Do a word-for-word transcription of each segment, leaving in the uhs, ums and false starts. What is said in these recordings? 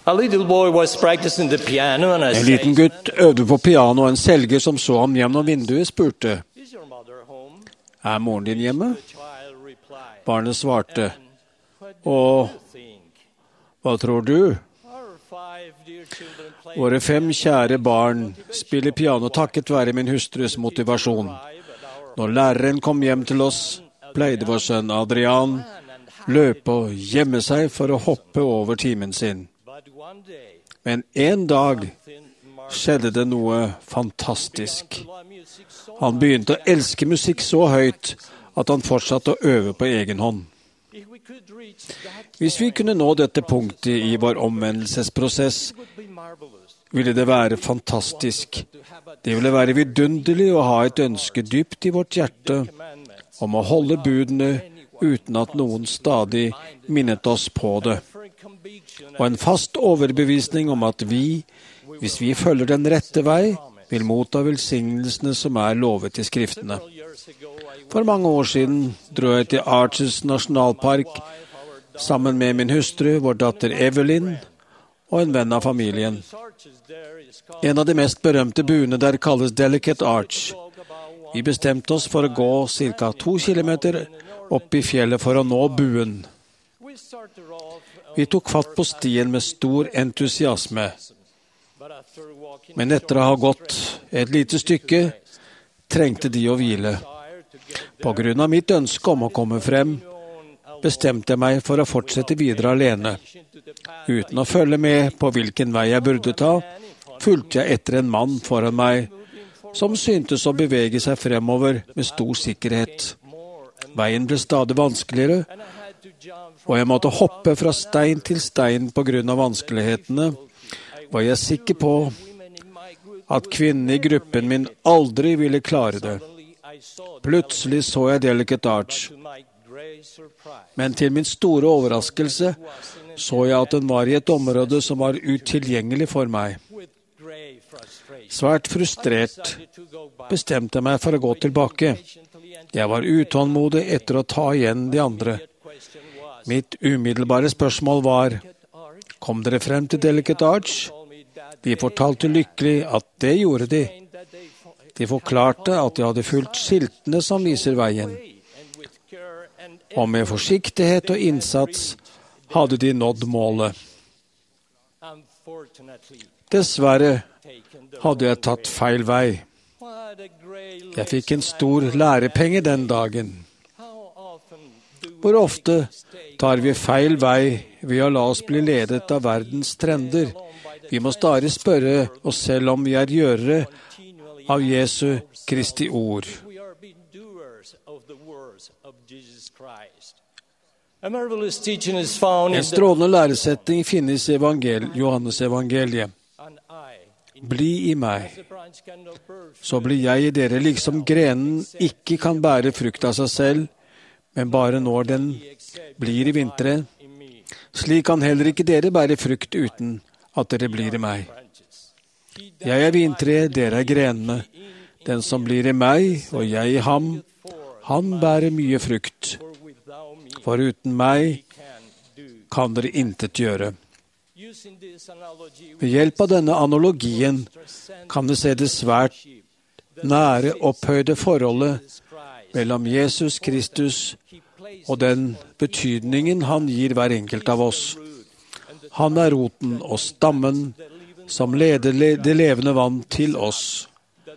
A little boy was practicing the piano and I En liten said, gutt øvde på piano, og en selger som så ham gjennom vinduet spurte, "Is your mother home?" er moren din hjemme? The child replied, Barnet svarte, "And what do og you think? hva tror du? Our five dear children play Våre fem kjære barn spiller piano takket være min hustrus motivasjon. Når læreren kom hjem til oss, pleide vår sønn Adrian løpe og gjemme seg for å hoppe over timen sin. But one day, Men en dag something marvelous skjedde det noe fantastisk. to love music so Han begynte å elske musikk så høyt at han fortsatte å øve på egen hånd. if we could reach that Hvis vi kunne nå dette punktet i vår omvendelsesprosess, would be marvelous. ville det være fantastisk. Det ville være vidunderlig å ha et ønske dypt i vårt hjerte Commandments. om å holde budene uten at noen stadig minnet oss på det. For a conviction Og en fast overbevisning om at vi, hvis vi følger den rette vei, vil motta velsignelsene som er lovet i skriftene. several years ago, I For mange år siden dro jeg til Arches nasjonalpark sammen med min hustru, vår datter Evelyn og en venn av familien. searches there is called En av de mest berømte buene der kalles Delicate Arch. talk about Vi bestemte oss for å gå ca. to kilometer opp i fjellet for å nå buen. we started off Vi tok fatt på stien med stor entusiasme, but after walking men etter å ha gått et lite stykke, trengte de å hvile. tired to get På grunn av mitt ønske om å komme frem, bestemte jeg meg for å fortsette videre alene. into the path Uten å følge med på hvilken vei jeg burde ta, fulgte jeg etter en mann foran meg, som syntes å bevege seg fremover med stor sikkerhet. more and Veien ble stadig vanskeligere, and I had to jump og jeg måtte hoppe fra stein til stein på grunn av vanskelighetene. Var jeg sikker på women in my group. at kvinnene i gruppen min aldri ville klare det. Suddenly I saw Plutselig så jeg Delicate Arch, to my great surprise men til min store overraskelse så jeg at den var i et område som var utilgjengelig for meg. with great frustration. Svært frustrert Decided to go back bestemte jeg meg for å gå tilbake. patiently and Jeg var utålmodig etter å ta igjen de andre. the question was, Mitt umiddelbare spørsmål var, Arch kom dere frem til Delicate Arch? told me that De fortalte lykkelig at det gjorde de. that they fo- De forklarte at de hadde fulgt skiltene som viser veien. and with care and Og med forsiktighet og innsats hadde de nådd målet. unfortunately Dessverre taken the hadde jeg wrong tatt way. feil vei. What a great Jeg fikk en lesson stor I learned. lærepenge den dagen. How often do we Hvor make ofte mistakes tar vi feil vei ved å la oss bli ledet av verdens trender? Vi må stadig spørre oss selv om vi er gjørere continually av Jesu Kristi ord. we are being doers of the words of Jesus Christ. A marvelous teaching is found En in the strålende læresetning finnes i evangel, Johannes evangeliet. and I, Bli i meg, the branch cannot bear så blir jeg i dere, liksom grenen ikke kan bære frukt av seg selv, men bare når den except blir i vinteren. in me Slik kan heller ikke dere bære frukt uten at dere blir i meg. branches. He Jeg er vintreet, dere er grenene. Den som blir i meg, og jeg i ham, han bærer mye frukt. for without me For uten meg can do. kan dere intet gjøre. Using this analogy, Ved hjelp av denne analogien transcend kan vi se det svært nære, opphøyde forholdet Christ. mellom Jesus Kristus He places og den betydningen han gir hver enkelt av oss. Han er roten og stammen som leder le- det levende vann til oss.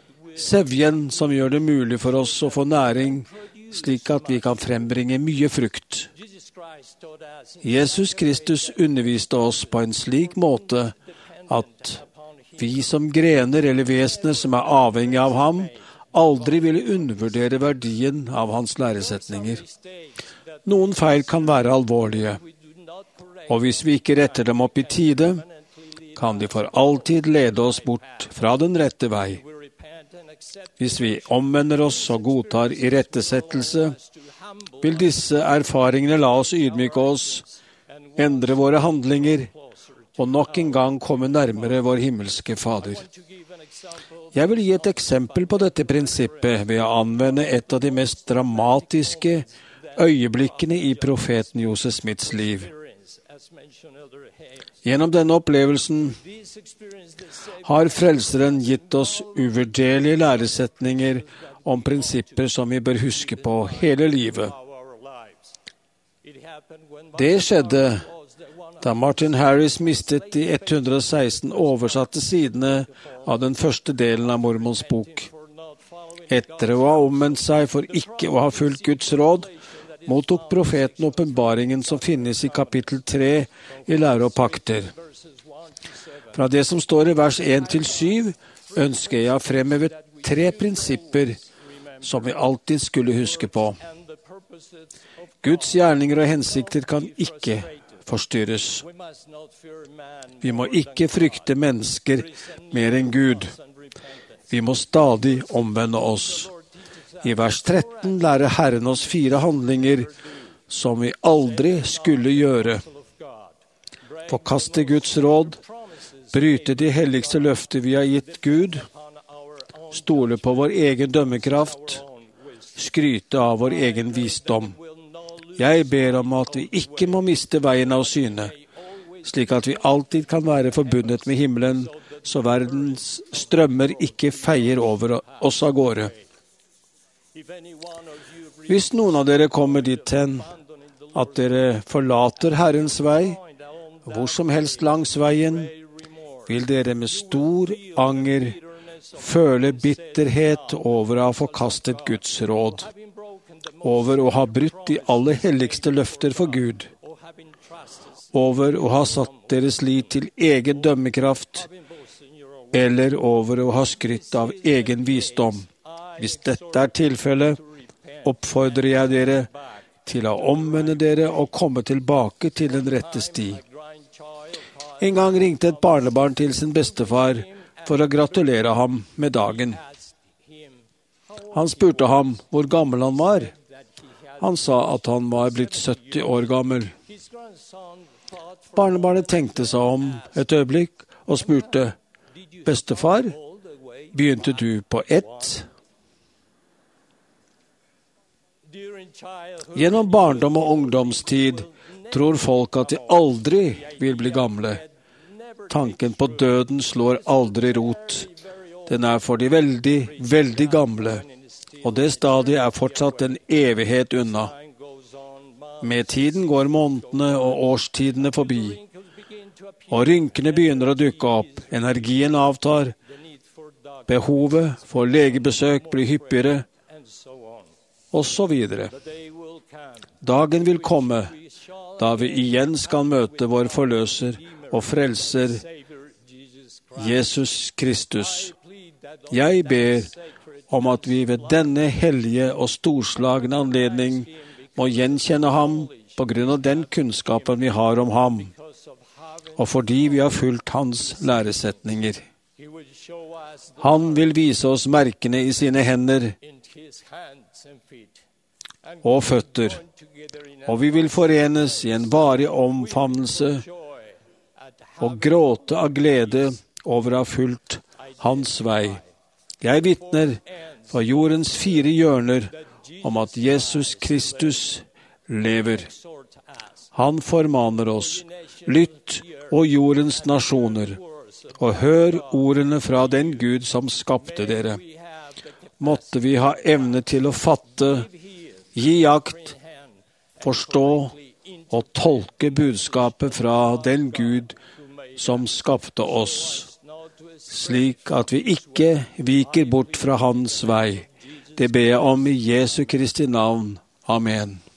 Sevjen som gjør det mulig for oss å få næring, slik at vi kan frembringe mye frukt. Jesus Christ taught us in Jesus Kristus underviste oss på en slik måte at vi som grener eller vesener som er avhengig av ham, aldri ville undervurdere verdien av hans læresetninger. mistakes that Noen feil kan være alvorlige, we do not correct og hvis vi ikke retter dem opp i tide, permanently. kan de for alltid lede oss bort fra den rette vei. We repent and accept Hvis vi omvender oss og godtar irettesettelse, to humble vil disse erfaringene la oss ydmyke oss, endre våre handlinger closer. og nok en gang komme nærmere vår himmelske Fader. To give an example Jeg vil gi et eksempel på dette prinsippet ved å anvende et av de mest dramatiske øyeblikkene i profeten Josef Smiths liv. experience as Gjennom denne opplevelsen har Frelseren gitt oss uvurderlige læresetninger om prinsipper som vi bør huske på hele livet. Det skjedde da Martin Harris mistet de ett hundre og seksten oversatte sidene av den første delen av Mormons bok. Etter å ha omvendt seg for ikke å ha fulgt Guds råd, mottok profeten åpenbaringen som finnes i kapittel tre i Lære og pakter. Fra det som står i vers én til syv, ønsker jeg å fremheve tre prinsipper som vi alltid skulle huske på. Guds gjerninger og hensikter kan ikke forstyrres. Vi må ikke frykte mennesker mer enn Gud. Vi må stadig omvende oss. I vers tretten lærer Herren oss fire handlinger som vi aldri skulle gjøre. Forkaste Guds råd, bryte de helligste løfter vi har gitt Gud, stole på vår egen dømmekraft, skryte av vår egen visdom. Jeg ber om at vi ikke må miste veien av syne, slik at vi alltid kan være forbundet med himmelen, så verdens strømmer ikke feier over oss av gårde. Hvis noen av dere kommer dit hen at dere forlater Herrens vei, hvor som helst langs veien, vil dere med stor anger føle bitterhet over å ha forkastet Guds råd, over å ha brutt de aller helligste løfter for Gud, over å ha satt deres lit til egen dømmekraft, eller over å ha skrytt av egen visdom. Hvis dette er tilfellet, oppfordrer jeg dere til å omvende dere og komme tilbake til den rette sti. En gang ringte et barnebarn til sin bestefar for å gratulere ham med dagen. Han spurte ham hvor gammel han var. Han sa at han var blitt sytti år gammel. Barnebarnet tenkte seg om et øyeblikk og spurte, «Bestefar, begynte du på ett?» Gjennom barndom og ungdomstid tror folk at de aldri vil bli gamle. Tanken på døden slår aldri rot. Den er for de veldig, veldig gamle, og det stadiet er fortsatt en evighet unna. Med tiden går månedene og årstidene forbi, og rynkene begynner å dukke opp, energien avtar, behovet for legebesøk blir hyppigere, og så videre. Dagen vil komme, da vi igjen skal møte vår forløser og frelser, Jesus Kristus. Jeg ber om at vi ved denne hellige og storslagne anledning må gjenkjenne ham på grunn av den kunnskapen vi har om ham, og fordi vi har fulgt hans læresetninger. Han vil vise oss merkene i sine hender og føtter, og vi vil forenes i en varig omfavnelse og gråte av glede over å ha fulgt hans vei. Jeg vitner fra jordens fire hjørner om at Jesus Kristus lever. Han formaner oss, lytt og jordens nasjoner, og hør ordene fra den Gud som skapte dere. Måtte vi ha evne til å fatte, gi akt, forstå og tolke budskapet fra den Gud som skapte oss, slik at vi ikke viker bort fra hans vei. Det ber jeg om i Jesu Kristi navn. Amen.